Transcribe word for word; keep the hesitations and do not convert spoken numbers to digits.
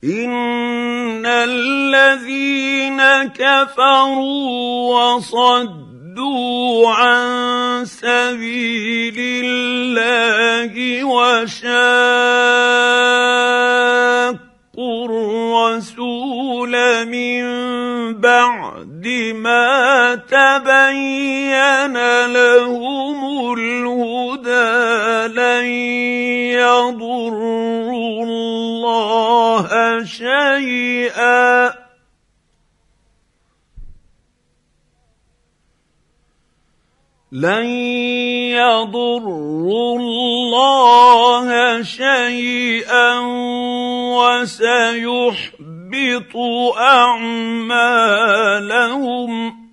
إن الذين كفروا وصدوا عن سبيل الله وشاقوا الرسول من بعد ما تبين لهم الهدى لن يضروا الله شيئا لن يضروا الله شيئا وسيحبط أعمالهم